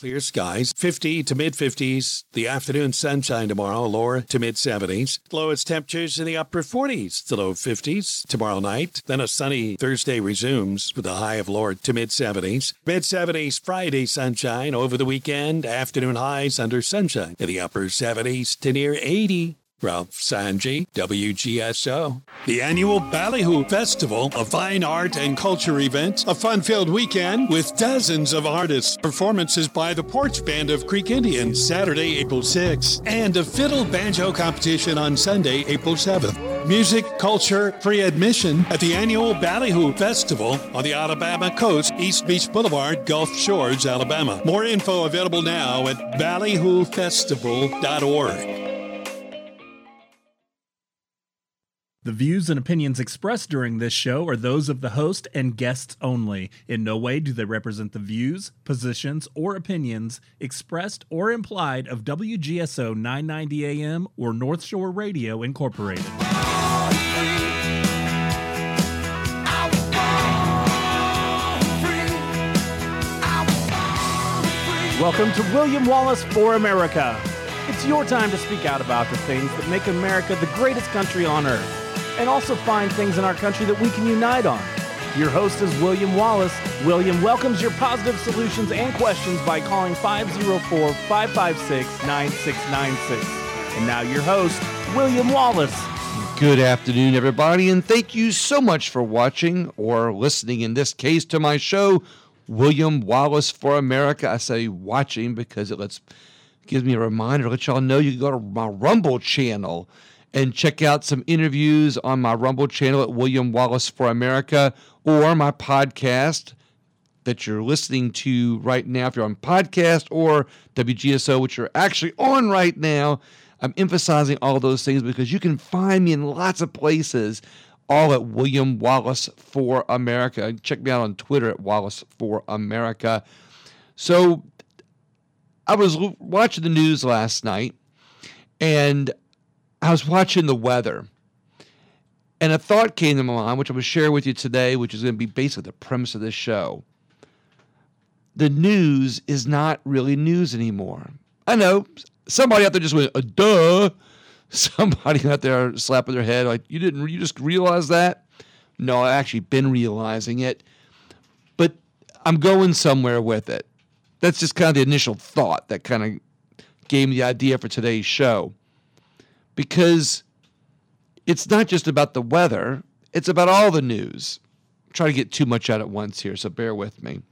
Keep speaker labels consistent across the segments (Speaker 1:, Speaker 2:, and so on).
Speaker 1: Clear skies, 50 to mid-50s. The afternoon sunshine tomorrow, lower to mid-70s. Lowest temperatures in the upper 40s to low 50s tomorrow night. Then a sunny Thursday resumes with a high of lower to mid-70s. Mid-70s Friday sunshine over the weekend. Afternoon highs under sunshine in the upper 70s to near 80. Ralph Sanji, WGSO. The annual Ballyhoo Festival, a fine art and culture event, a fun-filled weekend with dozens of artists, performances by the Porch Band of Creek Indians Saturday, April 6th, and a fiddle banjo competition on Sunday, April 7th. Music, culture, free admission at the annual Ballyhoo Festival on the Alabama coast, East Beach Boulevard, Gulf Shores, Alabama. More info available now at ballyhoofestival.org.
Speaker 2: The views and opinions expressed during this show are those of the host and guests only. In no way do they represent the views, positions, or opinions expressed or implied of WGSO 990 AM or North Shore Radio, Incorporated. Welcome to William Wallace for America. It's your time to speak out about the things that make America the greatest country on earth, and also find things in our country that we can unite on. Your host is William Wallace. William welcomes your positive solutions and questions by calling 504-556-9696. And now your host, William Wallace.
Speaker 3: Good afternoon, everybody, and thank you so much for watching or listening, in this case, to my show, William Wallace for America. I say watching because it gives me a reminder to let y'all know you can go to my Rumble channel and check out some interviews on my Rumble channel at William Wallace for America, or my podcast that you're listening to right now if you're on podcast, or WGSO, which you're actually on right now. I'm emphasizing all those things because you can find me in lots of places, all at William Wallace for America. Check me out on Twitter at Wallace for America. So I was watching the news last night, and I was watching the weather, and a thought came to my mind, which I'm going to share with you today, which is going to be basically the premise of this show. The news is not really news anymore. I know somebody out there just went, duh. Somebody out there slapping their head like, you just realize that? No, I've actually been realizing it, but I'm going somewhere with it. That's just kind of the initial thought that kind of gave me the idea for today's show. Because it's not just about the weather, it's about all the news. I'm trying to get too much out at once here, so bear with me.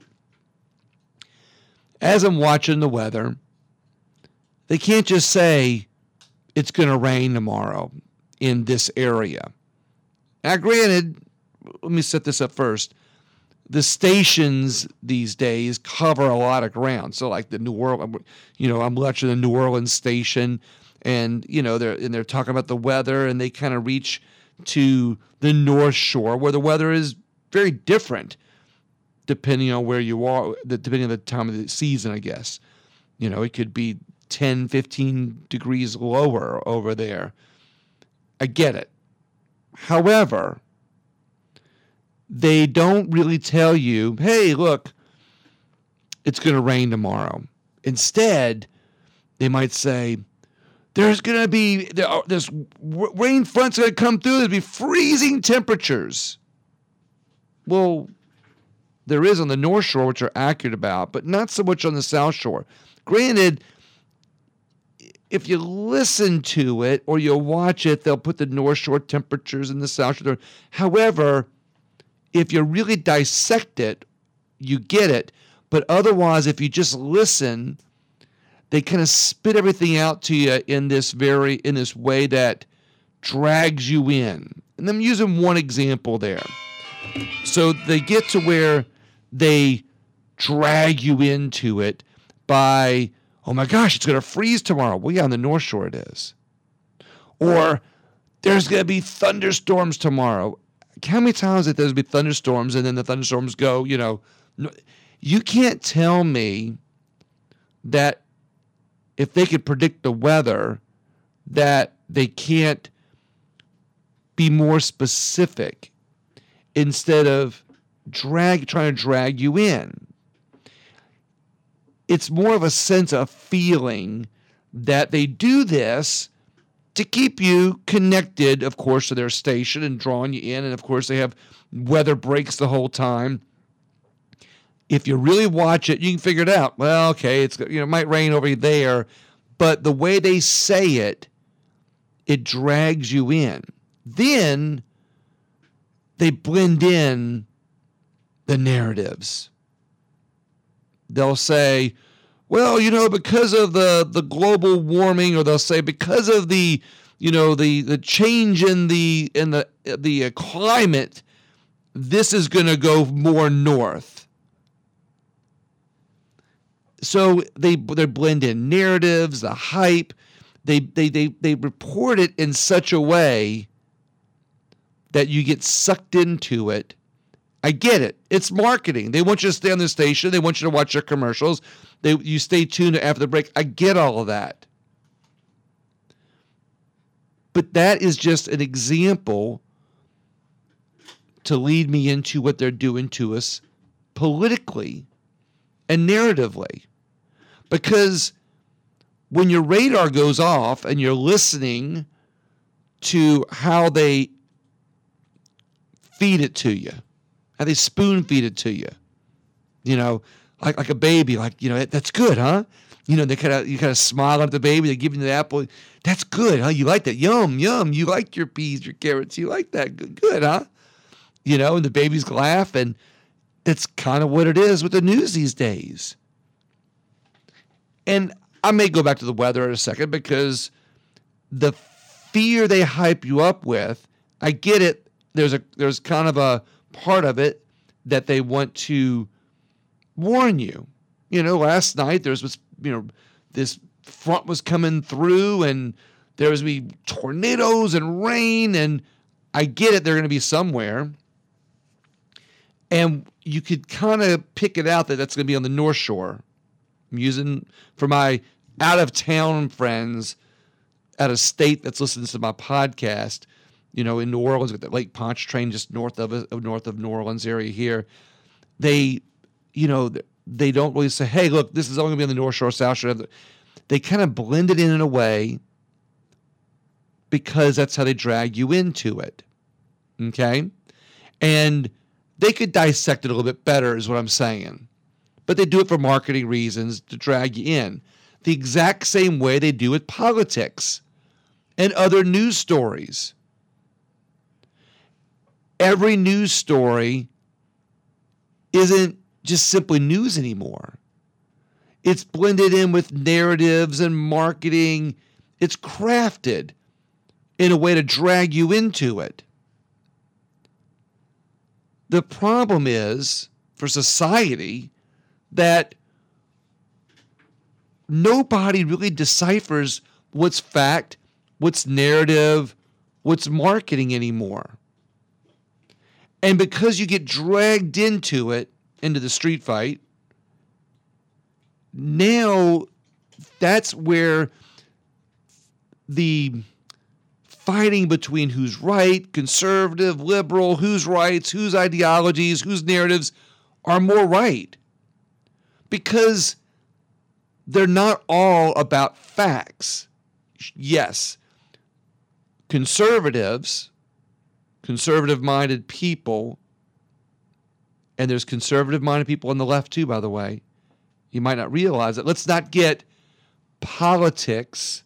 Speaker 3: As I'm watching the weather, they can't just say it's going to rain tomorrow in this area. Now, granted, let me set this up first. The stations these days cover a lot of ground. So like the New Orleans, I'm watching the New Orleans station, and they're talking about the weather, and they kind of reach to the North Shore where the weather is very different depending on where you are, depending on the time of the season, I guess. It could be 10, 15 degrees lower over there. I get it. However, they don't really tell you, hey, look, it's going to rain tomorrow. Instead, they might say, there's going to be, this rain front's going to come through. There'll be freezing temperatures. Well, there is on the North Shore, which are accurate about, but not so much on the South Shore. Granted, if you listen to it or you watch it, they'll put the North Shore temperatures and the South Shore. However, if you really dissect it, you get it. But otherwise, if you just listen, they kind of spit everything out to you in this way that drags you in. And I'm using one example there. So they get to where they drag you into it by, oh my gosh, it's going to freeze tomorrow. Well, yeah, on the North Shore it is. Or there's going to be thunderstorms tomorrow. How many times that there's going to be thunderstorms and then the thunderstorms go, you can't tell me that if they could predict the weather, that they can't be more specific instead of trying to drag you in. it's more of a sense of feeling that they do this to keep you connected, of course, to their station and drawing you in. And, of course, they have weather breaks the whole time. If you really watch it, you can figure it out. Well, okay, it might rain over there, but the way they say it, it drags you in. Then they blend in the narratives. They'll say, well, because of the global warming, or they'll say because of the change in the climate, this is going to go more north. So they blend in narratives, the hype. They report it in such a way that you get sucked into it. I get it. It's marketing. They want you to stay on the station. They want you to watch their commercials. You stay tuned after the break. I get all of that. But that is just an example to lead me into what they're doing to us politically and narratively. Because when your radar goes off and you're listening to how they feed it to you, how they spoon feed it to you, like a baby, that's good, huh? You kind of smile at the baby, they give you the apple. That's good, huh? You like that? Yum, yum. You like your peas, your carrots. You like that? Good, huh? And the babies laugh, and that's kind of what it is with the news these days. And I may go back to the weather in a second, because the fear they hype you up with, I get it. There's kind of a part of it that they want to warn you. Last night this front was coming through, and there was be tornadoes and rain, and I get it. They're going to be somewhere, and you could kind of pick it out that that's going to be on the North Shore. I'm using for my out-of-town friends out of state that's listening to my podcast. In New Orleans, with the Lake Pontchartrain, just north of New Orleans area here, they don't really say, hey, look, this is only going to be on the North Shore, South Shore. They kind of blend it in a way because that's how they drag you into it. Okay? And they could dissect it a little bit better is what I'm saying. But they do it for marketing reasons to drag you in. The exact same way they do with politics and other news stories. Every news story isn't just simply news anymore. It's blended in with narratives and marketing. It's crafted in a way to drag you into it. The problem is, for society, that nobody really deciphers what's fact, what's narrative, what's marketing anymore. And because you get dragged into it, into the street fight, now that's where the fighting between who's right, conservative, liberal, whose rights, whose ideologies, whose narratives are more right. Because they're not all about facts. Yes, conservative-minded people, and there's conservative-minded people on the left too, by the way. You might not realize it. Let's not get politics,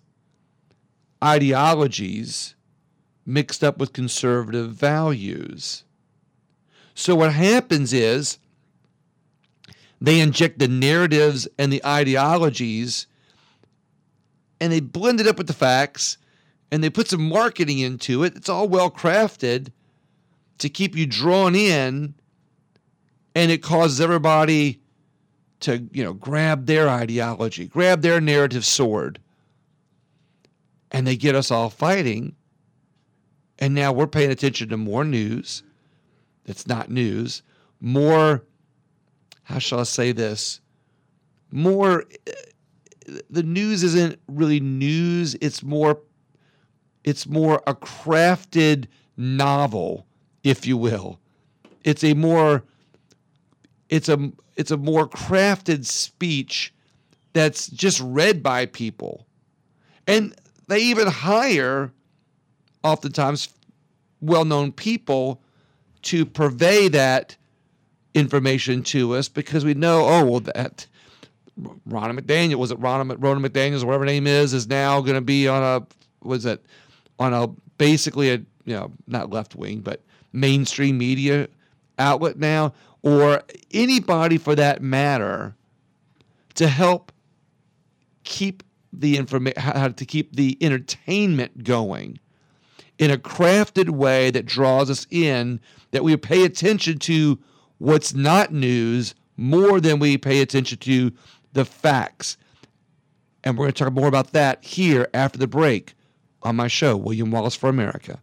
Speaker 3: ideologies mixed up with conservative values. So what happens is they inject the narratives and the ideologies, and they blend it up with the facts, and they put some marketing into it. It's all well crafted to keep you drawn in, and it causes everybody to, grab their ideology, grab their narrative sword, and they get us all fighting. And now we're paying attention to more news that's not news, more, how shall I say this, more, the news isn't really news, it's more a crafted novel, if you will. It's a more crafted speech that's just read by people. And they even hire, oftentimes, well-known people to purvey that information to us because we know, that Ronna McDaniel, Ronna McDaniels, or whatever her name is now going to be on basically a, not left wing, but mainstream media outlet now, or anybody for that matter, to help keep the how to keep the entertainment going in a crafted way that draws us in, that we pay attention to what's not news more than we pay attention to the facts. And we're going to talk more about that here after the break on my show, William Wallace for America.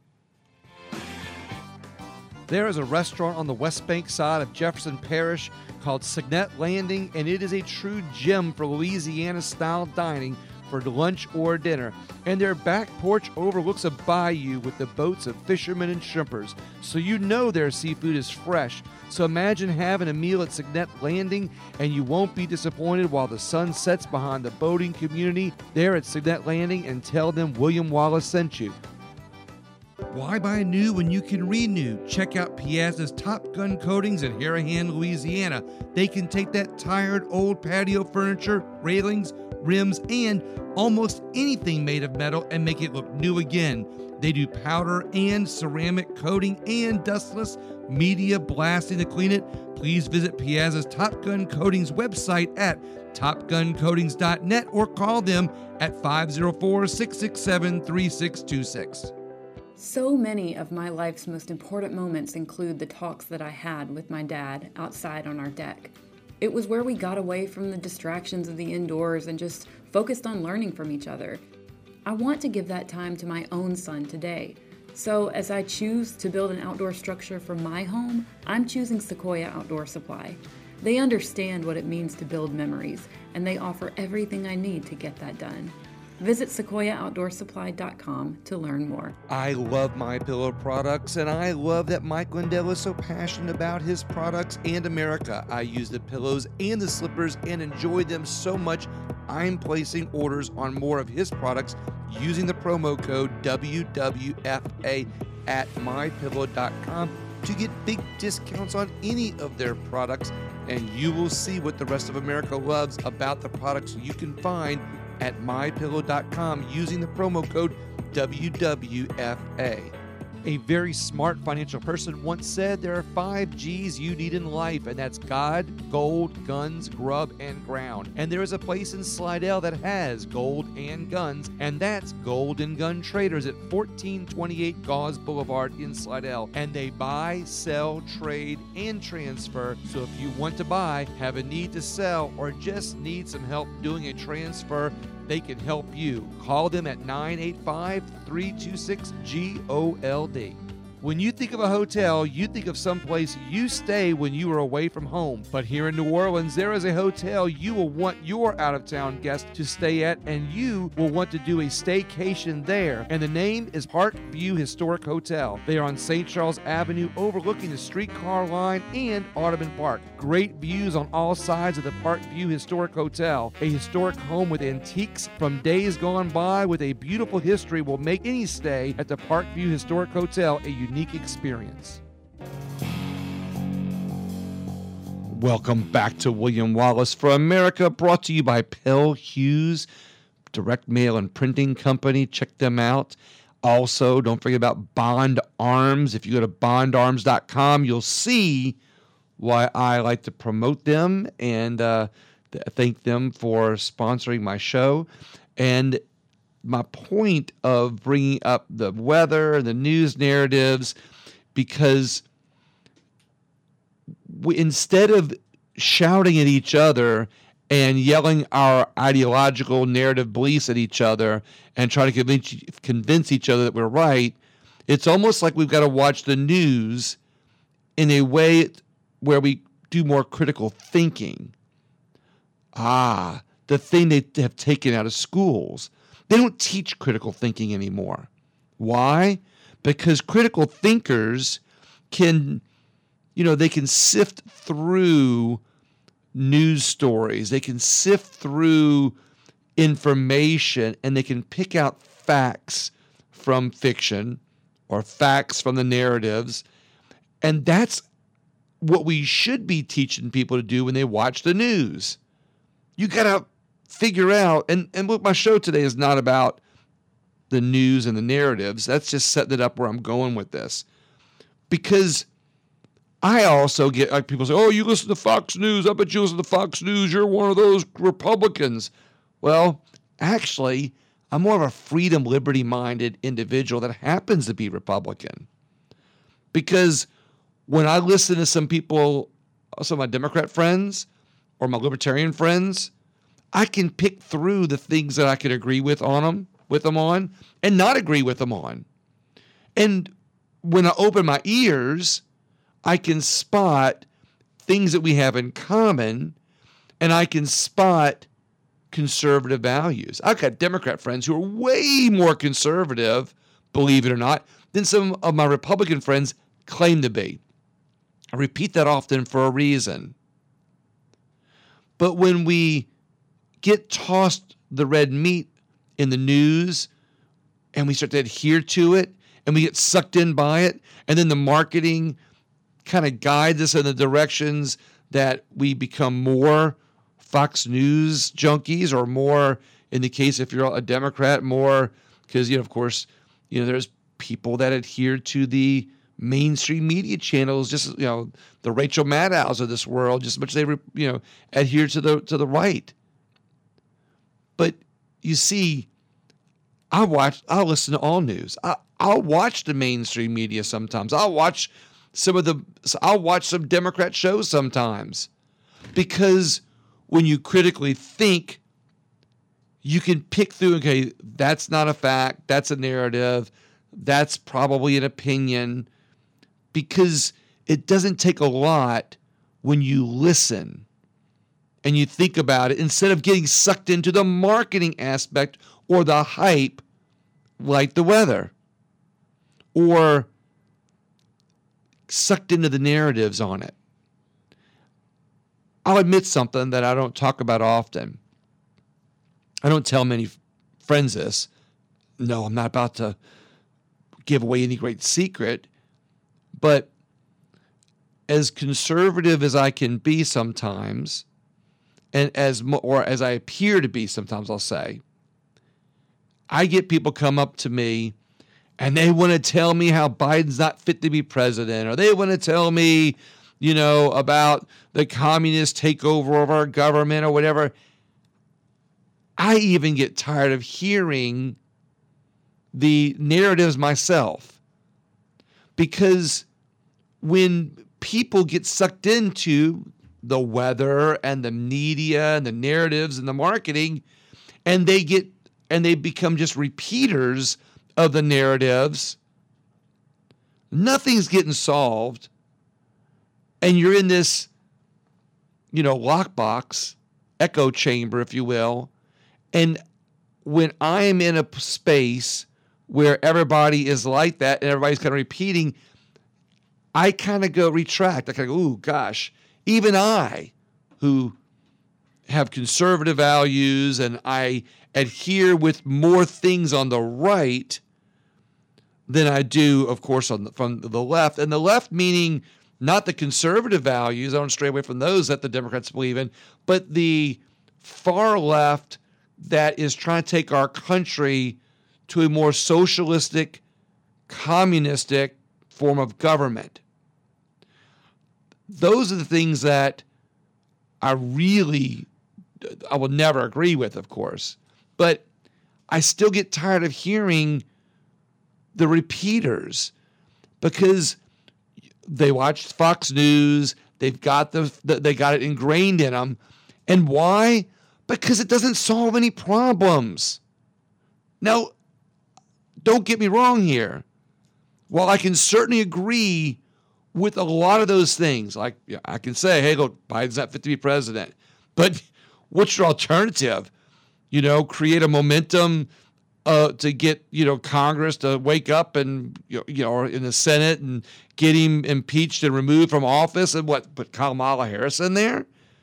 Speaker 3: There is a restaurant on the West Bank side of Jefferson Parish called Signet Landing, and it is a true gem for Louisiana-style dining for lunch or dinner. And their back porch overlooks a bayou with the boats of fishermen and shrimpers, so you know their seafood is fresh. So imagine having a meal at Signet Landing, and you won't be disappointed while the sun sets behind the boating community there at Signet Landing, and tell them William Wallace sent you. Why buy new when you can renew? Check out Piazza's Top Gun Coatings in Harahan, Louisiana. They can take that tired old patio furniture, railings, rims, and almost anything made of metal and make it look new again. They do powder and ceramic coating and dustless media blasting to clean it. Please visit Piazza's Top Gun Coatings website at topguncoatings.net or call them at 504-667-3626.
Speaker 4: So many of my life's most important moments include the talks that I had with my dad outside on our deck. It was where we got away from the distractions of the indoors and just focused on learning from each other. I want to give that time to my own son today. So as I choose to build an outdoor structure for my home, I'm choosing Sequoia Outdoor Supply. They understand what it means to build memories, and they offer everything I need to get that done. Visit SequoiaOutdoorSupply.com to learn more.
Speaker 3: I love MyPillow products, and I love that Mike Lindell is so passionate about his products and America. I use the pillows and the slippers and enjoy them so much, I'm placing orders on more of his products using the promo code WWFA at MyPillow.com to get big discounts on any of their products, and you will see what the rest of America loves about the products you can find at MyPillow.com using the promo code WWFA. A very smart financial person once said there are 5 G's you need in life, and that's God, gold, guns, grub, and ground. And there is a place in Slidell that has gold and guns, and that's Gold and Gun Traders at 1428 Gauze Boulevard in Slidell. And they buy, sell, trade, and transfer. So if you want to buy, have a need to sell, or just need some help doing a transfer, they can help you. Call them at 985-326-GOLD. When you think of a hotel, you think of someplace you stay when you are away from home. But here in New Orleans, there is a hotel you will want your out-of-town guests to stay at, and you will want to do a staycation there. And the name is Park View Historic Hotel. They are on St. Charles Avenue overlooking the streetcar line and Audubon Park. Great views on all sides of the Park View Historic Hotel. A historic home with antiques from days gone by with a beautiful history will make any stay at the Park View Historic Hotel a unique experience. Welcome back to William Wallace for America, brought to you by Pell Hughes, direct mail and printing company. Check them out. Also, don't forget about Bond Arms. If you go to bondarms.com, you'll see why I like to promote them and thank them for sponsoring my show. And my point of bringing up the weather, the news narratives, because instead of shouting at each other and yelling our ideological narrative beliefs at each other and trying to convince each other that we're right, it's almost like we've got to watch the news in a way where we do more critical thinking. The thing they have taken out of schools. They don't teach critical thinking anymore. Why? Because critical thinkers can, they can sift through news stories. They can sift through information and they can pick out facts from fiction or facts from the narratives. And that's what we should be teaching people to do when they watch the news. You got to figure out, and what my show today is not about the news and the narratives. That's just setting it up where I'm going with this. Because I also get, like, people say, oh, you listen to Fox News. I bet you listen to Fox News. You're one of those Republicans. Well, actually, I'm more of a freedom, liberty-minded individual that happens to be Republican. Because when I listen to some people, some of my Democrat friends or my libertarian friends, I can pick through the things that I can agree with them on, and not agree with them on. And when I open my ears, I can spot things that we have in common, and I can spot conservative values. I've got Democrat friends who are way more conservative, believe it or not, than some of my Republican friends claim to be. I repeat that often for a reason. But when we get tossed the red meat in the news and we start to adhere to it and we get sucked in by it, and then the marketing kind of guides us in the directions that we become more Fox News junkies, or more, in the case if you're a Democrat, more, because, of course, there's people that adhere to the mainstream media channels, just, the Rachel Maddows of this world, just as much as they, adhere to the right. But you see, I'll listen to all news. I'll watch the mainstream media sometimes. I'll watch some Democrat shows sometimes, because when you critically think, you can pick through, okay, that's not a fact, that's a narrative, that's probably an opinion, because it doesn't take a lot when you listen and you think about it, instead of getting sucked into the marketing aspect or the hype, like the weather, or sucked into the narratives on it. I'll admit something that I don't talk about often. I don't tell many friends this. No, I'm not about to give away any great secret. But as conservative as I can be sometimes, and as I appear to be sometimes, I'll say, I get people come up to me and they want to tell me how Biden's not fit to be president, or they want to tell me, about the communist takeover of our government or whatever. I even get tired of hearing the narratives myself, because when people get sucked into the weather and the media and the narratives and the marketing, and they become just repeaters of the narratives, nothing's getting solved. And you're in this, lockbox, echo chamber, if you will. And when I'm in a space where everybody is like that and everybody's kind of repeating, I kind of go retract. I kind of go, ooh, gosh, even I, who have conservative values and I adhere with more things on the right than I do, of course, from the left. And the left meaning not the conservative values, I don't stray away from those that the Democrats believe in, but the far left that is trying to take our country to a more socialistic, communistic form of government. Those are the things that I will never agree with, of course. But I still get tired of hearing the repeaters, because they watch Fox News, they've got they got it ingrained in them. And why? Because it doesn't solve any problems. Now, don't get me wrong here. While I can certainly agree with a lot of those things, like I can say, hey, look, Biden's not fit to be president. But what's your alternative? Create a momentum to get, Congress to wake up and, or in the Senate and get him impeached and removed from office, and put Kamala Harris in there?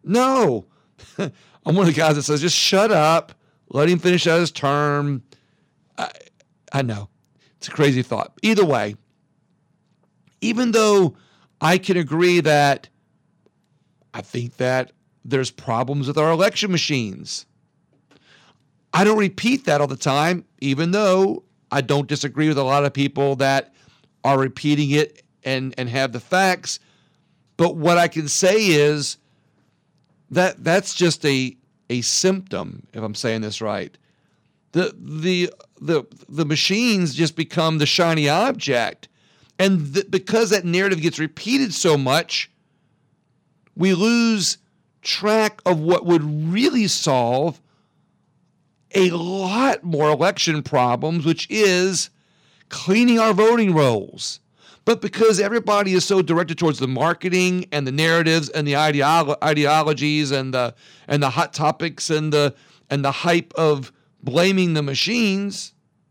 Speaker 3: No. I'm one of the guys that says, just shut up. Let him finish out his term. I know. It's a crazy thought. Either way, even though I can agree that I think that there's problems with our election machines, I don't repeat that all the time, even though I don't disagree with a lot of people that are repeating it and have the facts. But what I can say is that that's just a symptom, if I'm saying this right. The machines just become the shiny object. And because that narrative gets repeated so much, we lose track of what would really solve a lot more election problems, which is cleaning our voting rolls. But because everybody is so directed towards the marketing and the narratives and the ideologies and the hot topics and the hype of blaming the machines,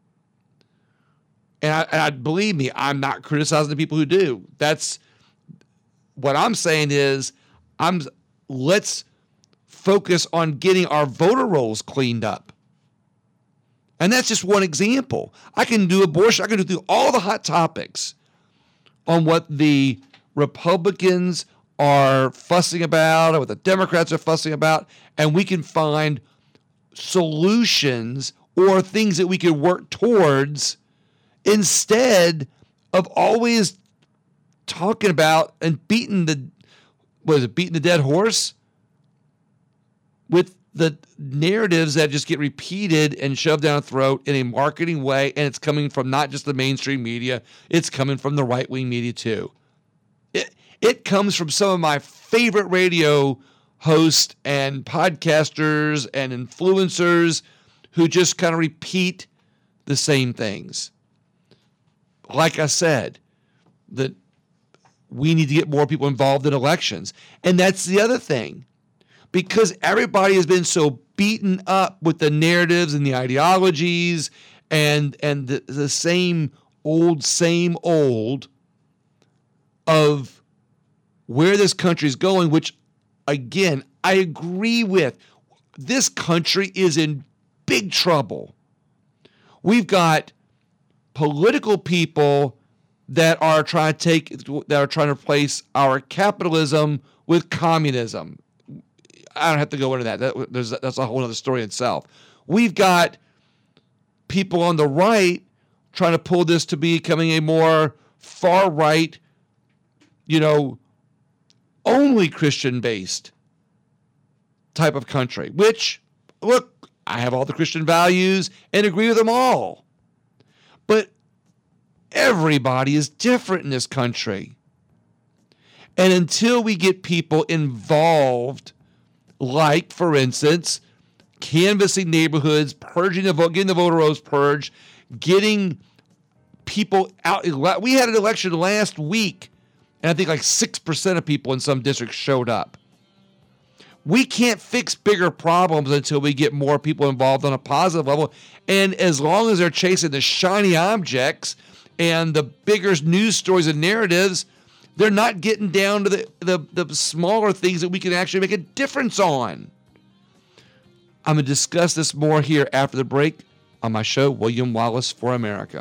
Speaker 3: and believe me, I'm not criticizing the people who do. That's what I'm saying is let's focus on getting our voter rolls cleaned up. And that's just one example. I can do abortion. I can do all the hot topics on what the Republicans are fussing about or what the Democrats are fussing about, and we can find solutions or things that we can work towards instead of always talking about and beating the dead horse with the narratives that just get repeated and shoved down a throat in a marketing way, and it's coming from not just the mainstream media, it's coming from the right-wing media too. It comes from some of my favorite radio hosts and podcasters and influencers who just kind of repeat the same things. Like I said, that we need to get more people involved in elections. And that's the other thing. Because everybody has been so beaten up with the narratives and the ideologies and the same old of where this country is going, which, again, I agree with. This country is in big trouble. We've got political people that are trying to replace our capitalism with communism. I don't have to go into that. That's a whole other story itself. We've got people on the right trying to pull this to becoming a more far right, only Christian-based type of country, which, look, I have all the Christian values and agree with them all. But everybody is different in this country. And until we get people involved, like, for instance, canvassing neighborhoods, purging the vote, getting the voter rolls purged, getting people out. We had an election last week, and I think like 6% of people in some districts showed up. We can't fix bigger problems until we get more people involved on a positive level. And as long as they're chasing the shiny objects and the bigger news stories and narratives, they're not getting down to the smaller things that we can actually make a difference on. I'm going to discuss this more here after the break on my show, William Wallace for America.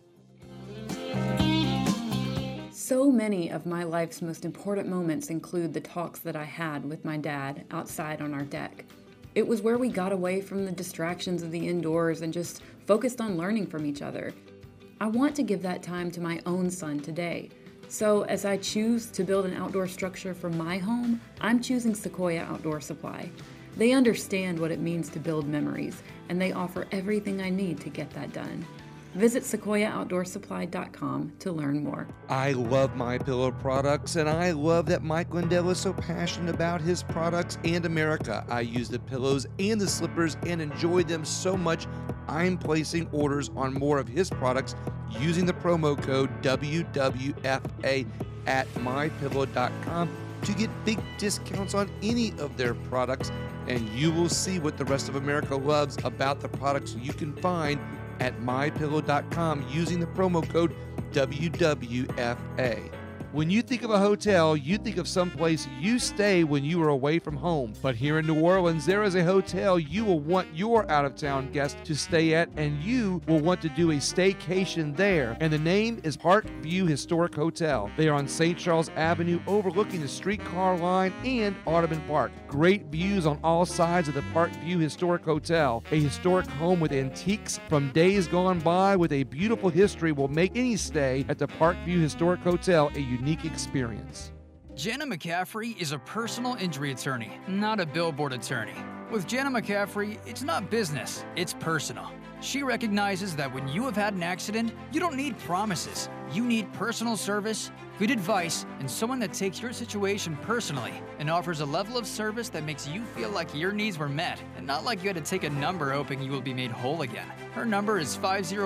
Speaker 4: So many of my life's most important moments include the talks that I had with my dad outside on our deck. It was where we got away from the distractions of the indoors and just focused on learning from each other. I want to give that time to my own son today. So as I choose to build an outdoor structure for my home, I'm choosing Sequoia Outdoor Supply. They understand what it means to build memories, and they offer everything I need to get that done. Visit SequoiaOutdoorSupply.com to learn more.
Speaker 3: I love MyPillow products, and I love that Mike Lindell is so passionate about his products and America. I use the pillows and the slippers and enjoy them so much, I'm placing orders on more of his products using the promo code WWFA at MyPillow.com to get big discounts on any of their products, and you will see what the rest of America loves about the products you can find at MyPillow.com using the promo code WWFA. When you think of a hotel, you think of someplace you stay when you are away from home. But here in New Orleans, there is a hotel you will want your out-of-town guests to stay at, and you will want to do a staycation there. And the name is Park View Historic Hotel. They are on St. Charles Avenue, overlooking the streetcar line and Audubon Park. Great views on all sides of the Park View Historic Hotel. A historic home with antiques from days gone by with a beautiful history will make any stay at the Park View Historic Hotel a unique experience.
Speaker 5: Jenna McCaffrey is a personal injury attorney, not a billboard attorney. With Jenna McCaffrey, it's not business, it's personal. She recognizes that when you have had an accident, you don't need promises. You need personal service, good advice, and someone that takes your situation personally and offers a level of service that makes you feel like your needs were met and not like you had to take a number hoping you will be made whole again. Her number is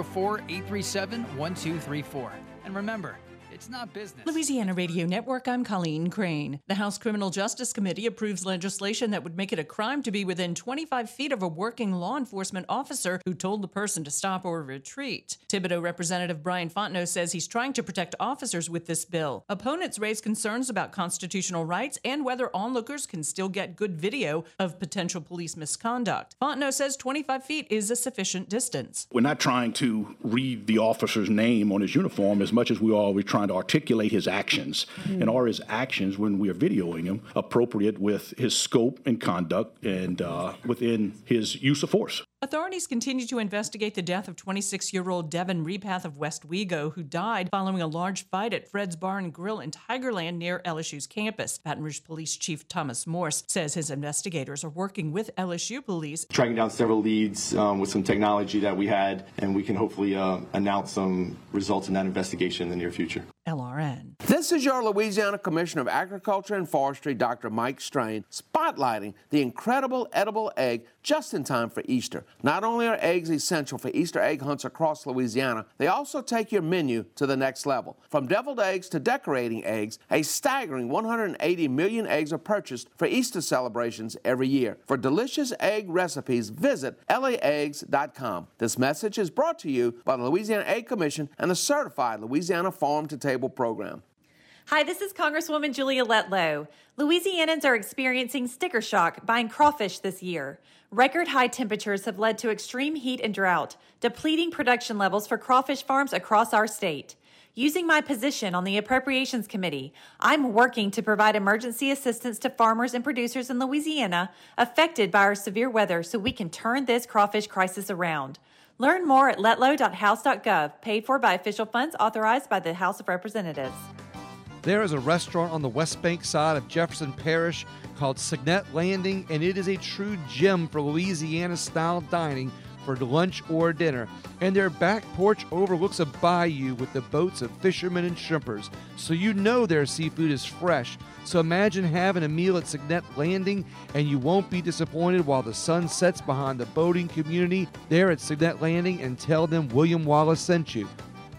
Speaker 5: 504-837-1234. And remember, it's not business.
Speaker 6: Louisiana Radio Network, I'm Colleen Crane. The House Criminal Justice Committee approves legislation that would make it a crime to be within 25 feet of a working law enforcement officer who told the person to stop or retreat. Thibodaux Representative Brian Fontenot says he's trying to protect officers with this bill. Opponents raise concerns about constitutional rights and whether onlookers can still get good video of potential police misconduct. Fontenot says 25 feet is a sufficient distance.
Speaker 7: We're not trying to read the officer's name on his uniform as much as we are always trying to articulate his actions. And are his actions, when we are videoing him, appropriate with his scope and conduct and within his use of force?
Speaker 6: Authorities continue to investigate the death of 26-year-old Devin Repath of West Wego, who died following a large fight at Fred's Bar and Grill in Tigerland near LSU's campus. Baton Rouge Police Chief Thomas Morse says his investigators are working with LSU police,
Speaker 8: tracking down several leads with some technology that we had, and we can hopefully announce some results in that investigation in the near future.
Speaker 6: LRN.
Speaker 9: This is your Louisiana Commissioner of Agriculture and Forestry, Dr. Mike Strain, spotlighting the incredible edible egg just in time for Easter. Not only are eggs essential for Easter egg hunts across Louisiana, they also take your menu to the next level. From deviled eggs to decorating eggs, a staggering 180 million eggs are purchased for Easter celebrations every year. For delicious egg recipes, visit laeggs.com. This message is brought to you by the Louisiana Egg Commission and the Certified Louisiana Farm-to-Table program.
Speaker 10: Hi, this is Congresswoman Julia Letlow. Louisianans are experiencing sticker shock buying crawfish this year. Record high temperatures have led to extreme heat and drought, depleting production levels for crawfish farms across our state. Using my position on the Appropriations Committee, I'm working to provide emergency assistance to farmers and producers in Louisiana affected by our severe weather so we can turn this crawfish crisis around. Learn more at letlow.house.gov, paid for by official funds authorized by the House of Representatives.
Speaker 3: There is a restaurant on the West Bank side of Jefferson Parish called Signet Landing, and it is a true gem for Louisiana-style dining for lunch or dinner. And their back porch overlooks a bayou with the boats of fishermen and shrimpers, so you know their seafood is fresh. So imagine having a meal at Signet Landing, and you won't be disappointed while the sun sets behind the boating community there at Signet Landing, and tell them William Wallace sent you.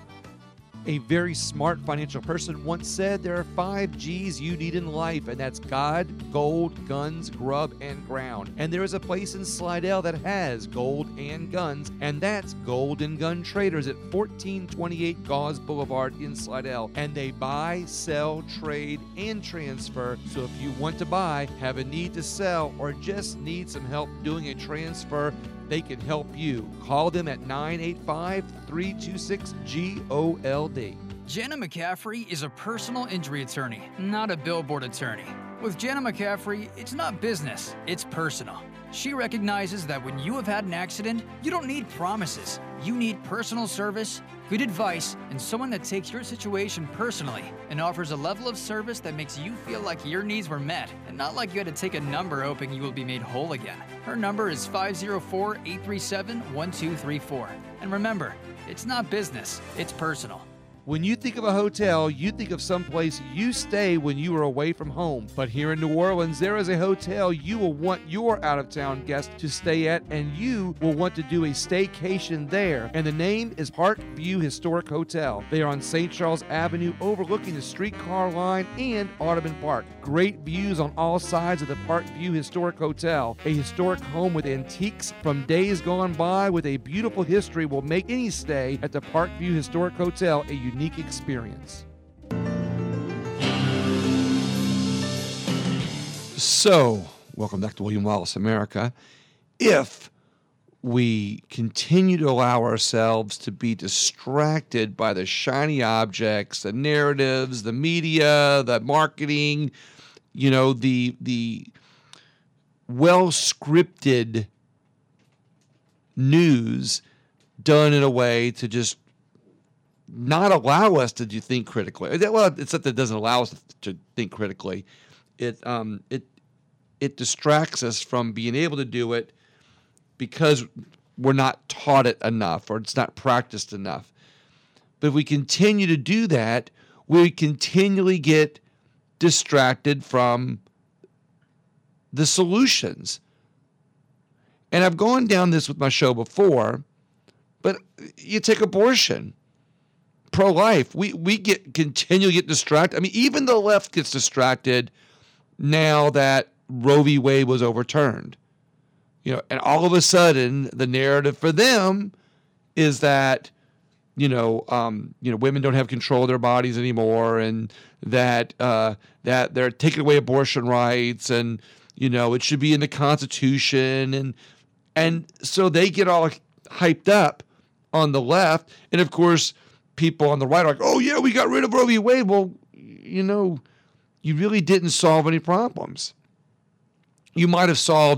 Speaker 3: A very smart financial person once said there are 5 G's you need in life, and that's God, gold, guns, grub, and ground. And there is a place in Slidell that has gold and guns, and that's Gold and Gun Traders at 1428 Gauze Boulevard in Slidell. And they buy, sell, trade, and transfer. So if you want to buy, have a need to sell, or just need some help doing a transfer, they can help you. Call them at 985-326-GOLD.
Speaker 5: Jenna McCaffrey is a personal injury attorney, not a billboard attorney. With Jenna McCaffrey, it's not business, it's personal. She recognizes that when you have had an accident, you don't need promises. You need personal service, good advice, and someone that takes your situation personally and offers a level of service that makes you feel like your needs were met and not like you had to take a number hoping you will be made whole again. Her number is 504-837-1234. And remember, it's not business, it's personal.
Speaker 3: When you think of a hotel, you think of someplace you stay when you are away from home. But here in New Orleans, there is a hotel you will want your out-of-town guests to stay at, and you will want to do a staycation there. And the name is Park View Historic Hotel. They are on St. Charles Avenue, overlooking the streetcar line and Audubon Park. Great views on all sides of the Park View Historic Hotel. A historic home with antiques from days gone by with a beautiful history will make any stay at the Park View Historic Hotel a unique experience. So, welcome back to William Wallace America. If we continue to allow ourselves to be distracted by the shiny objects, the narratives, the media, the marketing, the well-scripted news done in a way to just not allow us to think critically. Well, it's not that it doesn't allow us to think critically. It distracts us from being able to do it because we're not taught it enough or it's not practiced enough. But if we continue to do that, we continually get distracted from the solutions. And I've gone down this with my show before, but you take abortion, pro-life, we continually get distracted. I mean, even the left gets distracted now that Roe v. Wade was overturned. And all of a sudden, the narrative for them is that, women don't have control of their bodies anymore, and that they're taking away abortion rights, and it should be in the Constitution, and so they get all hyped up on the left, and of course, people on the right are like, "Oh yeah, we got rid of Roe v. Wade." Well, you really didn't solve any problems. You might have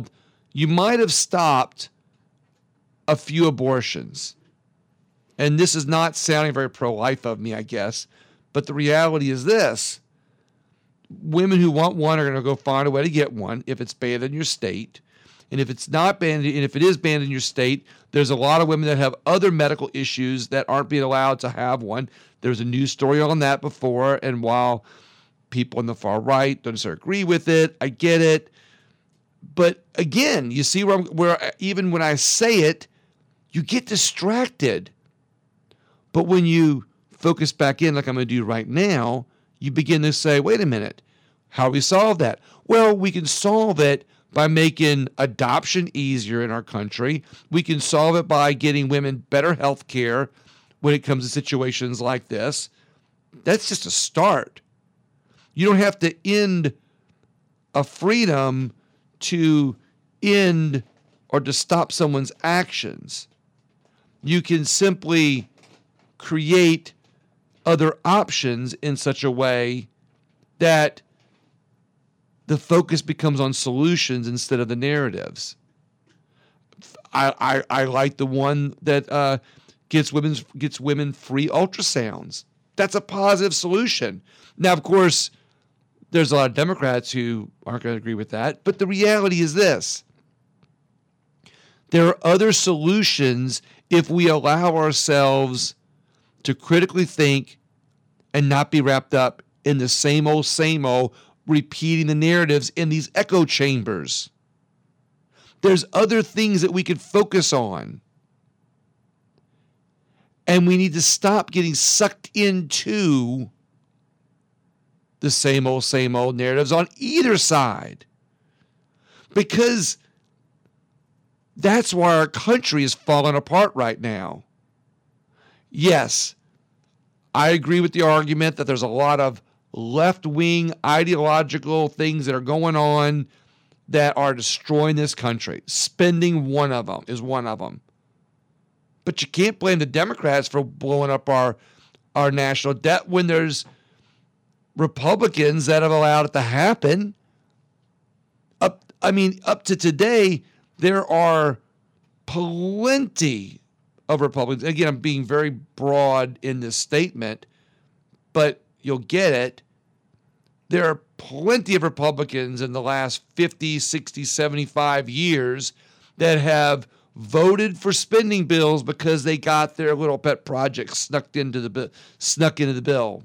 Speaker 3: stopped a few abortions. And this is not sounding very pro-life of me, I guess. But the reality is this. Women who want one are going to go find a way to get one if it's banned in your state. And if it's not banned, and if it is banned in your state, there's a lot of women that have other medical issues that aren't being allowed to have one. There was a news story on that before. And while people on the far right don't necessarily agree with it, I get it. But again, you see where even when I say it, you get distracted. But when you focus back in, like I'm going to do right now, you begin to say, wait a minute, how do we solve that? Well, we can solve it by making adoption easier in our country. We can solve it by getting women better health care when it comes to situations like this. That's just a start. You don't have to end a freedom to end or to stop someone's actions. You can simply create other options in such a way that the focus becomes on solutions instead of the narratives. I like the one that gets women free ultrasounds. That's a positive solution. Now, of course, there's a lot of Democrats who aren't going to agree with that. But the reality is this. There are other solutions if we allow ourselves to critically think and not be wrapped up in the same old, repeating the narratives in these echo chambers. There's other things that we could focus on. And we need to stop getting sucked into the same old narratives on either side. Because that's why our country is falling apart right now. Yes, I agree with the argument that there's a lot of left-wing ideological things that are going on that are destroying this country. Spending is one of them. But you can't blame the Democrats for blowing up our national debt when there's Republicans that have allowed it to happen. Up to today, there are plenty of Republicans. Again, I'm being very broad in this statement, but you'll get it. There are plenty of Republicans in the last 50, 60, 75 years that have voted for spending bills because they got their little pet project sneaked into the bill.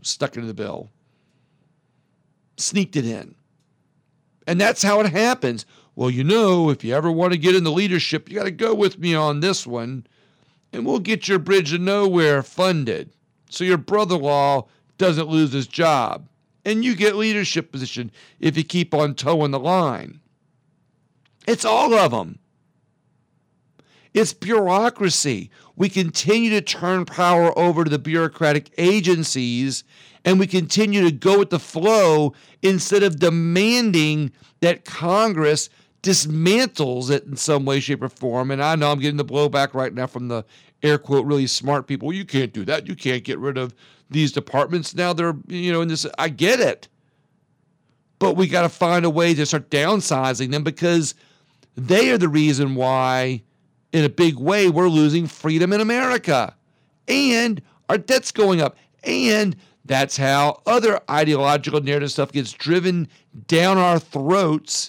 Speaker 3: Sneaked it in. And that's how it happens. Well, if you ever want to get into leadership, you got to go with me on this one, and we'll get your Bridge to Nowhere funded so your brother-in-law doesn't lose his job. And you get leadership position if you keep on towing the line. It's all of them. It's bureaucracy. We continue to turn power over to the bureaucratic agencies, and we continue to go with the flow instead of demanding that Congress dismantles it in some way, shape, or form. And I know I'm getting the blowback right now from the air quote really smart people. You can't do that. You can't get rid of these departments. Now they're, in this. I get it. But we got to find a way to start downsizing them, because they are the reason why, in a big way, we're losing freedom in America. And our debt's going up. And that's how other ideological narrative stuff gets driven down our throats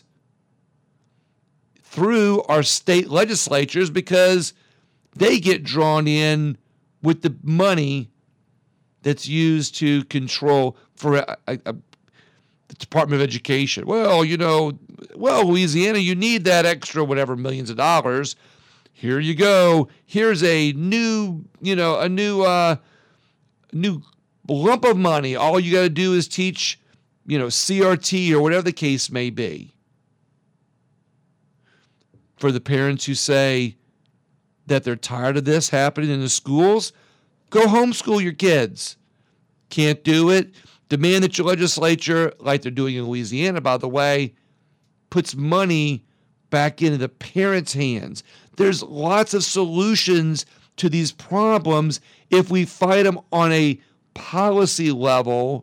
Speaker 3: through our state legislatures, because they get drawn in with the money that's used to control for the Department of Education. Well, Louisiana, you need that extra whatever millions of dollars. Here you go. Here's a new lump of money. All you got to do is teach, CRT or whatever the case may be. For the parents who say that they're tired of this happening in the schools, go homeschool your kids. Can't do it? Demand that your legislature, like they're doing in Louisiana, by the way, puts money back into the parents' hands. There's lots of solutions to these problems if we fight them on a policy level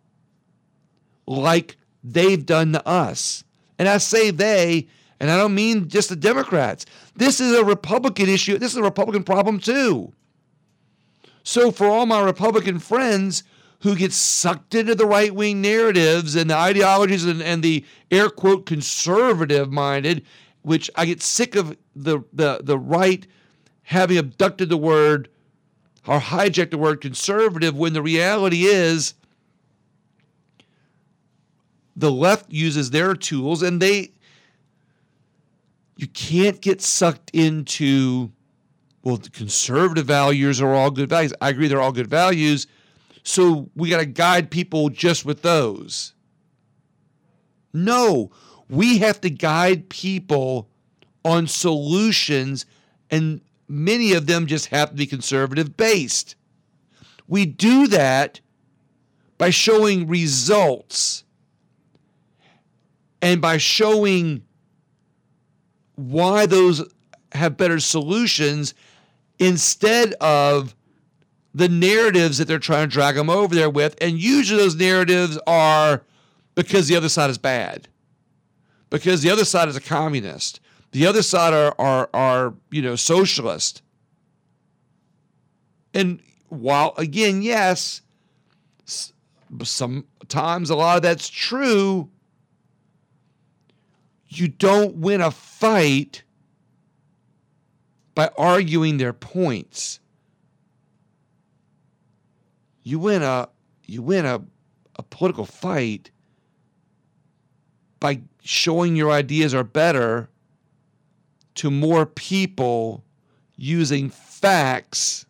Speaker 3: like they've done to us. And I say they, and I don't mean just the Democrats. This is a Republican issue. This is a Republican problem too. So for all my Republican friends who get sucked into the right-wing narratives and the ideologies and the air quote conservative-minded, which I get sick of the right having abducted the word or hijacked the word conservative, when the reality is the left uses their tools, and you can't get sucked into, well, the conservative values are all good values. I agree they're all good values. So we got to guide people just with those. No, we have to guide people on solutions, and many of them just have to be conservative based. We do that by showing results and by showing why those have better solutions instead of the narratives that they're trying to drag them over there with. And usually those narratives are because the other side is bad, because the other side is a communist, the other side are socialist. And while, again, yes, sometimes a lot of that's true, you don't win a fight by arguing their points. You win a political fight by showing your ideas are better to more people using facts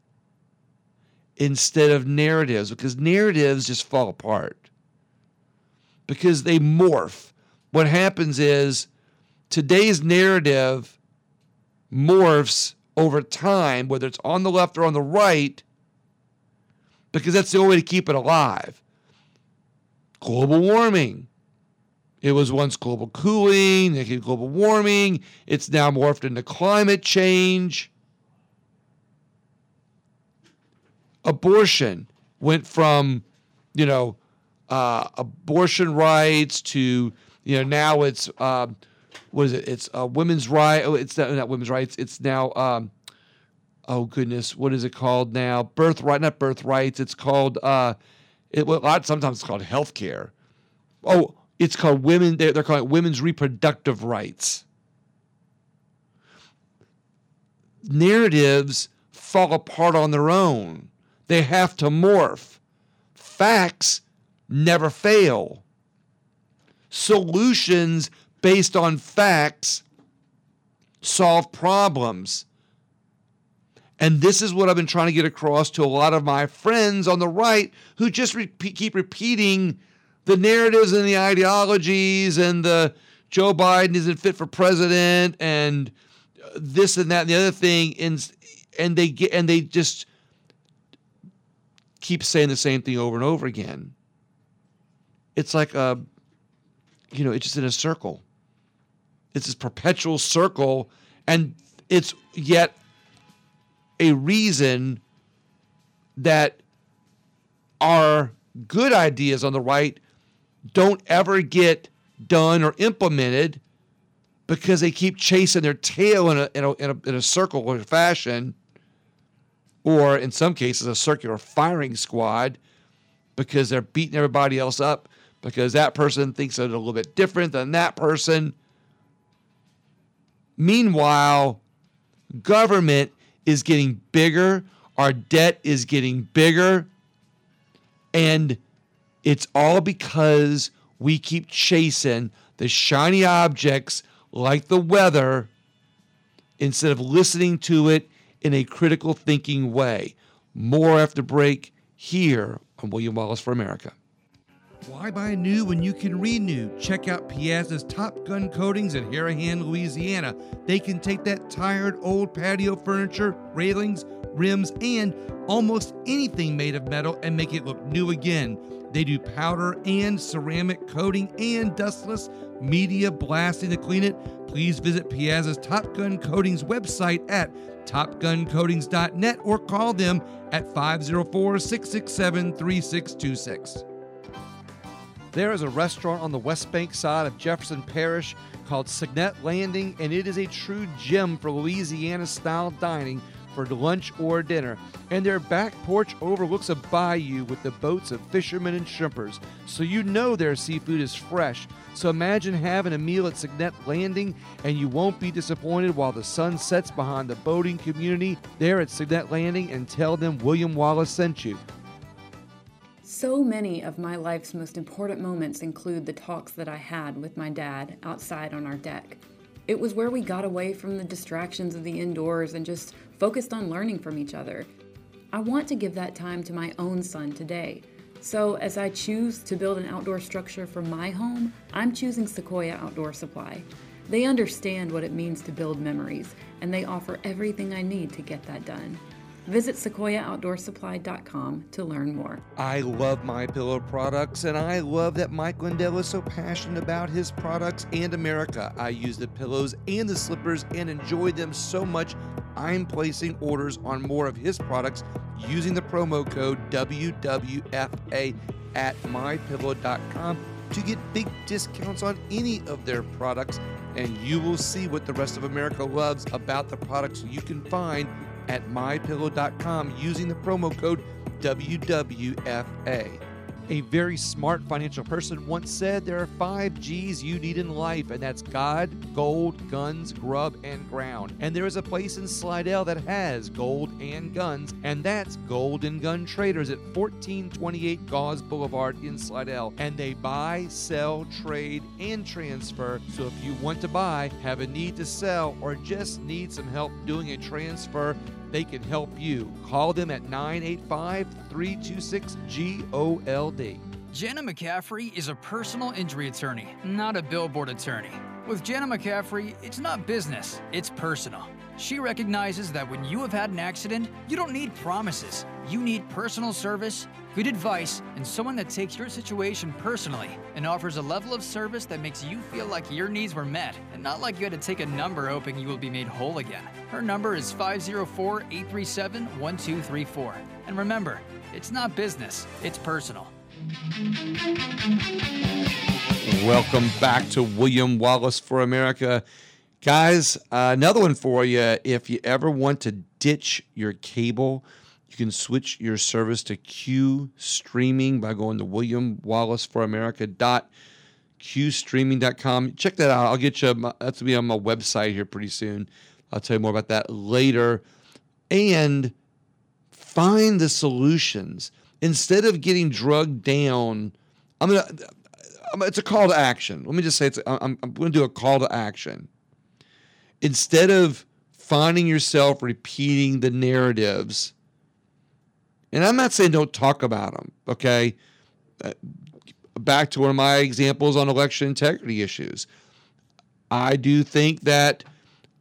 Speaker 3: instead of narratives, because narratives just fall apart because they morph. What happens is today's narrative morphs over time, whether it's on the left or on the right, because that's the only way to keep it alive. Global warming. It was once global cooling, then came global warming. It's now morphed into climate change. Abortion went from, abortion rights to, now it's, what is it? It's women's rights. Oh, it's not women's rights. It's now, oh goodness, what is it called now? Birthright, not birthrights. It's called, sometimes it's called healthcare. Oh, it's called women. They're calling it women's reproductive rights. Narratives fall apart on their own. They have to morph. Facts never fail. Solutions based on facts solve problems. And this is what I've been trying to get across to a lot of my friends on the right who just keep repeating the narratives and the ideologies and the Joe Biden isn't fit for president and this and that and the other thing, and they just keep saying the same thing over and over again. It's like it's just in a circle. It's this perpetual circle, and it's yet a reason that our good ideas on the right don't ever get done or implemented because they keep chasing their tail in a circular fashion, or in some cases a circular firing squad, because they're beating everybody else up because that person thinks it a little bit different than that person. Meanwhile, government is getting bigger, our debt is getting bigger, and it's all because we keep chasing the shiny objects like the weather instead of listening to it in a critical thinking way. More after break here on William Wallace for America. Why buy new when you can renew? Check out Piazza's Top Gun Coatings in Harahan, Louisiana. They can take that tired old patio furniture, railings, rims, and almost anything made of metal and make it look new again. They do powder and ceramic coating and dustless media blasting to clean it. Please visit Piazza's Top Gun Coatings website at topguncoatings.net or call them at 504-667-3626. There is a restaurant on the West Bank side of Jefferson Parish called Signet Landing, and it is a true gem for Louisiana-style dining for lunch or dinner. And their back porch overlooks a bayou with the boats of fishermen and shrimpers, so you know their seafood is fresh. So imagine having a meal at Signet Landing, and you won't be disappointed while the sun sets behind the boating community there at Signet Landing, and tell them William Wallace sent you.
Speaker 4: So many of my life's most important moments include the talks that I had with my dad outside on our deck. It was where we got away from the distractions of the indoors and just focused on learning from each other. I want to give that time to my own son today. So as I choose to build an outdoor structure for my home, I'm choosing Sequoia Outdoor Supply. They understand what it means to build memories, and they offer everything I need to get that done. Visit SequoiaOutdoorSupply.com to learn more.
Speaker 3: I love MyPillow products, and I love that Mike Lindell is so passionate about his products and America. I use the pillows and the slippers and enjoy them so much, I'm placing orders on more of his products using the promo code WWFA at MyPillow.com to get big discounts on any of their products, and you will see what the rest of America loves about the products you can find at MyPillow.com using the promo code WWFA. A very smart financial person once said there are 5 G's you need in life, and that's God, gold, guns, grub, and ground. And there is a place in Slidell that has gold and guns, and that's Gold and Gun Traders at 1428 Gauze Boulevard in Slidell. And they buy, sell, trade, and transfer. So if you want to buy, have a need to sell, or just need some help doing a transfer, they can help you. Call them at 985-326-GOLD.
Speaker 5: Jana McCaffrey is a personal injury attorney, not a billboard attorney. With Jana McCaffrey, it's not business, it's personal. She recognizes that when you have had an accident, you don't need promises. You need personal service, good advice, and someone that takes your situation personally and offers a level of service that makes you feel like your needs were met and not like you had to take a number hoping you will be made whole again. Her number is 504-837-1234. And remember, it's not business, it's personal.
Speaker 3: Welcome back to William Wallace for America. Guys, another one for you. If you ever want to ditch your cable, you can switch your service to Q Streaming by going to WilliamWallaceForAmerica.QStreaming.com. Check that out. I'll get you, that's going to be on my website here pretty soon. I'll tell you more about that later. And find the solutions. Instead of getting drugged down, it's a call to action. Let me just say, I'm going to do a call to action. Instead of finding yourself repeating the narratives, and I'm not saying don't talk about them, okay? Back to one of my examples on election integrity issues. I do think that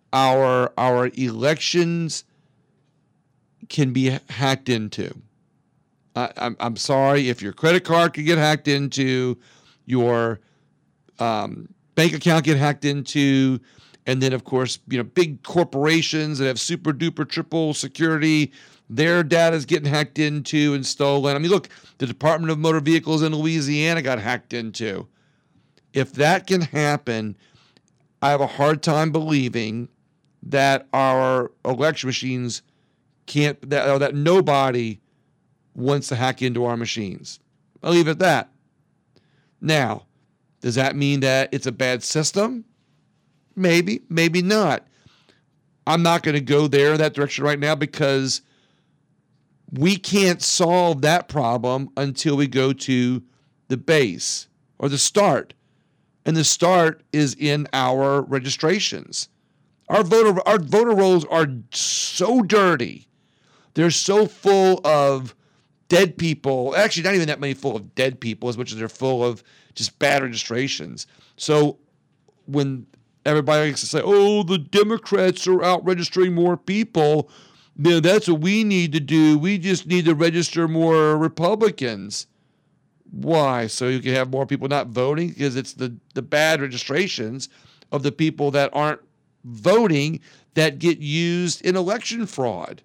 Speaker 3: our elections can be hacked into. I'm sorry if your credit card can get hacked into, your bank account get hacked into, and then of course, big corporations that have super duper triple security, their data is getting hacked into and stolen. I mean, look, the Department of Motor Vehicles in Louisiana got hacked into. If that can happen, I have a hard time believing that our election machines can't, that nobody wants to hack into our machines. I'll leave it at that. Now, does that mean that it's a bad system? Maybe, maybe not. I'm not going to go there in that direction right now because we can't solve that problem until we go to the base or the start. And the start is in our registrations. Our voter rolls are so dirty. They're so full of dead people. Actually, not even that many full of dead people as much as they're full of just bad registrations. So when everybody likes to say, oh, the Democrats are out registering more people, that's what we need to do. We just need to register more Republicans. Why? So you can have more people not voting? Because it's the bad registrations of the people that aren't voting that get used in election fraud.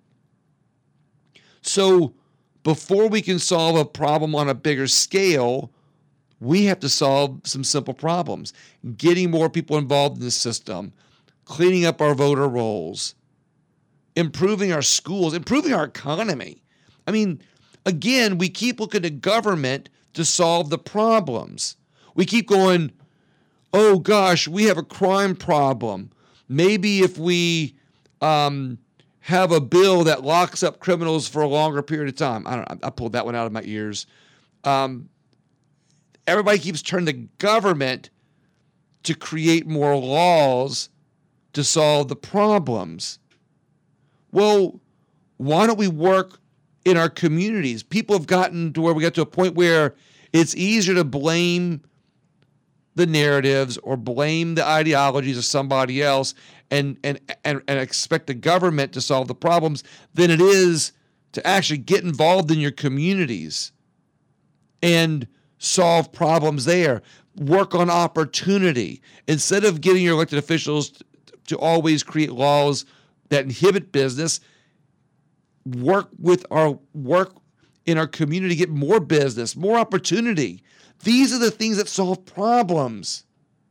Speaker 3: So before we can solve a problem on a bigger scale, we have to solve some simple problems. Getting more people involved in the system, cleaning up our voter rolls, improving our schools, improving our economy. I mean, again, we keep looking to government to solve the problems. We keep going, oh gosh, we have a crime problem. Maybe if we have a bill that locks up criminals for a longer period of time. I pulled that one out of my ears. Everybody keeps turning to government to create more laws to solve the problems. Well, why don't we work in our communities? People have gotten to where we got to a point where it's easier to blame the narratives or blame the ideologies of somebody else and expect the government to solve the problems than it is to actually get involved in your communities and solve problems there. Work on opportunity. Instead of getting your elected officials to always create laws that inhibit business, work in our community, get more business, more opportunity. These are the things that solve problems.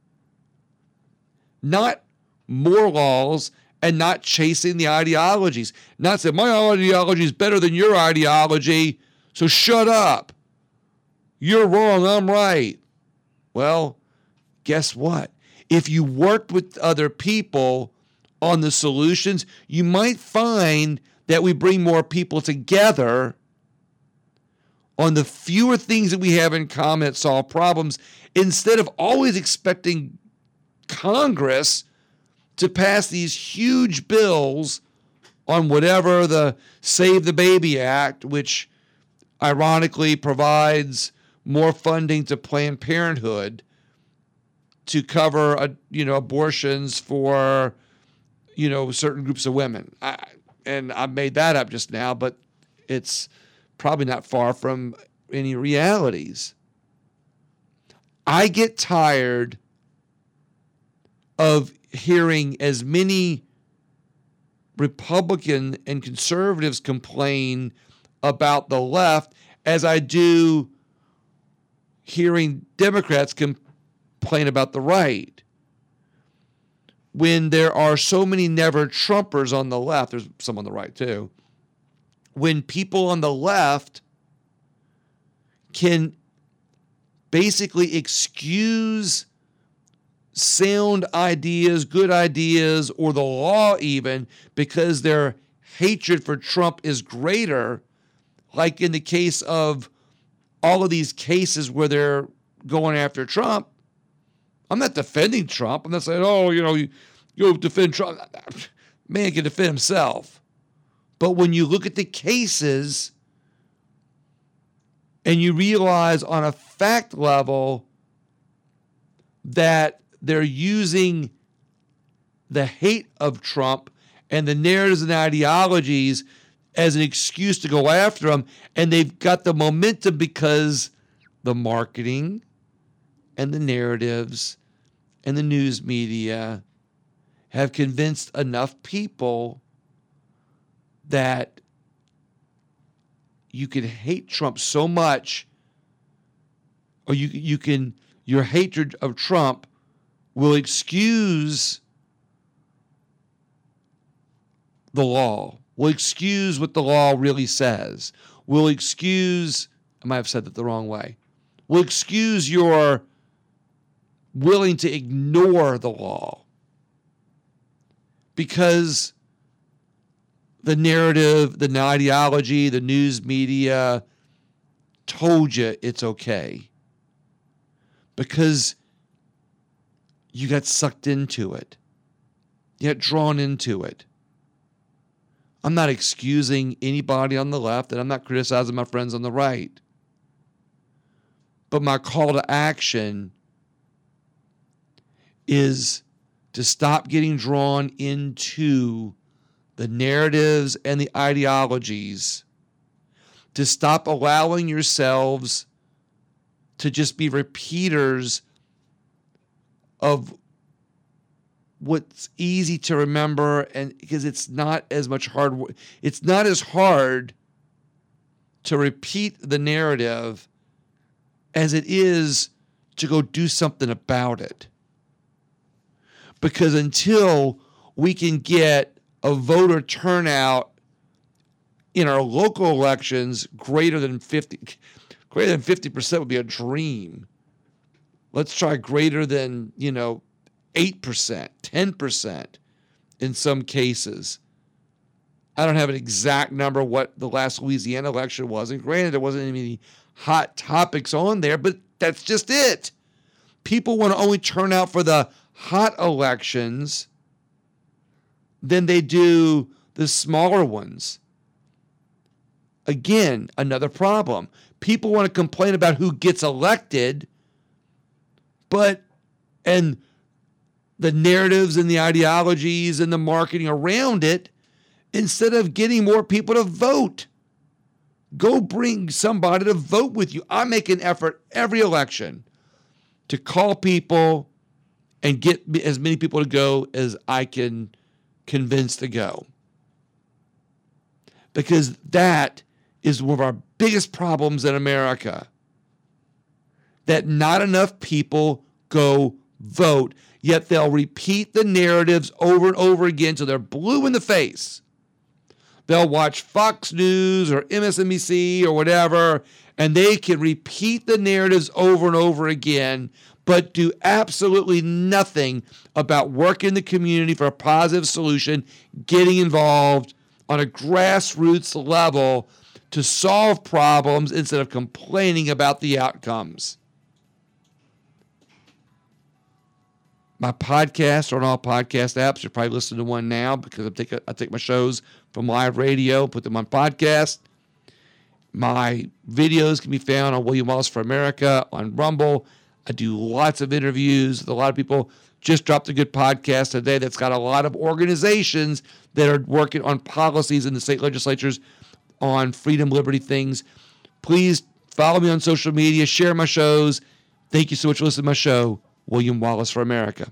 Speaker 3: Not more laws and not chasing the ideologies. Not saying my ideology is better than your ideology, so shut up. You're wrong, I'm right. Well, guess what? If you worked with other people on the solutions, you might find that we bring more people together on the fewer things that we have in common that solve problems, instead of always expecting Congress to pass these huge bills on whatever the Save the Baby Act, which ironically provides more funding to Planned Parenthood to cover abortions for certain groups of women. I made that up just now, but it's probably not far from any realities. I get tired of hearing as many Republican and conservatives complain about the left as I do hearing Democrats complain about the right. When there are so many never Trumpers on the left, there's some on the right too, when people on the left can basically excuse sound ideas, good ideas, or the law even, because their hatred for Trump is greater, like in the case of all of these cases where they're going after Trump. I'm not defending Trump. I'm not saying, you defend Trump. Man can defend himself. But when you look at the cases and you realize on a fact level that they're using the hate of Trump and the narratives and ideologies as an excuse to go after him. And they've got the momentum because the marketing and the narratives and the news media have convinced enough people that you can hate Trump so much, or your hatred of Trump will excuse the law, will excuse what the law really says, will excuse, I might have said that the wrong way, will excuse your willing to ignore the law because the narrative, the ideology, the news media told you it's okay. Because you got sucked into it. You got drawn into it. I'm not excusing anybody on the left, and I'm not criticizing my friends on the right. But my call to action is to stop getting drawn into the narratives and the ideologies, to stop allowing yourselves to just be repeaters of what's easy to remember, and because it's not as much hard, it's not as hard to repeat the narrative as it is to go do something about it. Because until we can get a voter turnout in our local elections greater than 50% would be a dream. Let's try greater than, 8%, 10% in some cases. I don't have an exact number what the last Louisiana election was. And granted, there wasn't any hot topics on there, but that's just it. People want to only turn out for the hot elections than they do the smaller ones. Again, another problem. People want to complain about who gets elected, and the narratives and the ideologies and the marketing around it, instead of getting more people to vote. Go bring somebody to vote with you. I make an effort every election to call people and get as many people to go as I can convince to go. Because that is one of our biggest problems in America. That not enough people go vote, yet they'll repeat the narratives over and over again till they're blue in the face. They'll watch Fox News or MSNBC or whatever, and they can repeat the narratives over and over again, but do absolutely nothing about working the community for a positive solution, getting involved on a grassroots level to solve problems instead of complaining about the outcomes. My podcasts are on all podcast apps. You're probably listening to one now because I take my shows from live radio, put them on podcast. My videos can be found on William Wallace for America, on Rumble. I do lots of interviews with a lot of people. Just dropped a good podcast today that's got a lot of organizations that are working on policies in the state legislatures on freedom, liberty things. Please follow me on social media, share my shows. Thank you so much for listening to my show, William Wallace for America.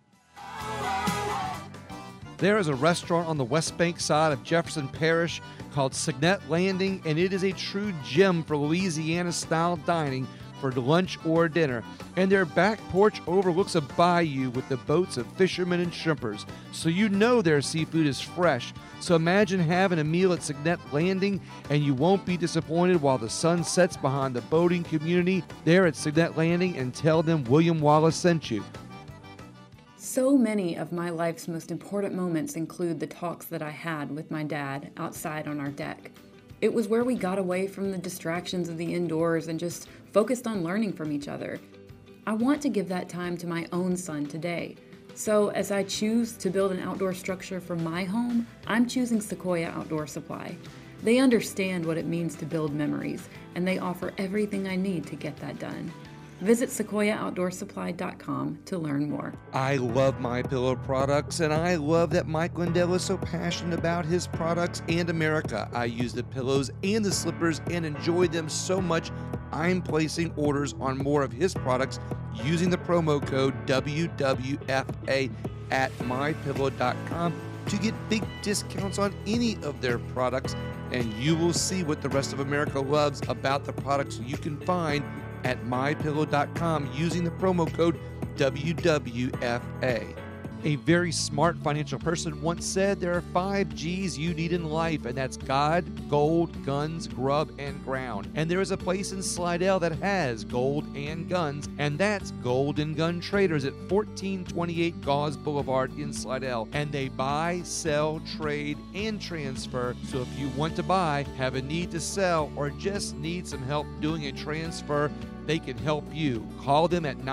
Speaker 3: There is a restaurant on the West Bank side of Jefferson Parish called Signet Landing, and it is a true gem for Louisiana-style dining for lunch or dinner. And their back porch overlooks a bayou with the boats of fishermen and shrimpers, so you know their seafood is fresh. So imagine having a meal at Signet Landing, and you won't be disappointed while the sun sets behind the boating community there at Signet Landing, and tell them William Wallace sent you.
Speaker 4: So many of my life's most important moments include the talks that I had with my dad outside on our deck. It was where we got away from the distractions of the indoors and just focused on learning from each other. I want to give that time to my own son today. So as I choose to build an outdoor structure for my home, I'm choosing Sequoia Outdoor Supply. They understand what it means to build memories, and they offer everything I need to get that done. Visit SequoiaOutdoorSupply.com to learn more.
Speaker 3: I love MyPillow products, and I love that Mike Lindell is so passionate about his products and America. I use the pillows and the slippers and enjoy them so much. I'm placing orders on more of his products using the promo code WWFA at MyPillow.com to get big discounts on any of their products, and you will see what the rest of America loves about the products you can find at MyPillow.com using the promo code WWFA. A very smart financial person once said there are 5 G's you need in life, and that's God, gold, guns, grub, and ground. And there is a place in Slidell that has gold and guns, and that's Gold and Gun Traders at 1428 Gauze Boulevard in Slidell. And they buy, sell, trade, and transfer. So if you want to buy, have a need to sell, or just need some help doing a transfer, they can help you. Call them at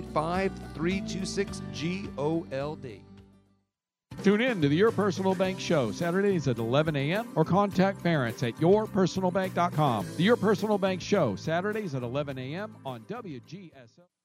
Speaker 3: 985-326-GOLD.
Speaker 11: Tune in to the Your Personal Bank Show, Saturdays at 11 a.m. or contact parents at yourpersonalbank.com. The Your Personal Bank Show, Saturdays at 11 a.m. on WGSO.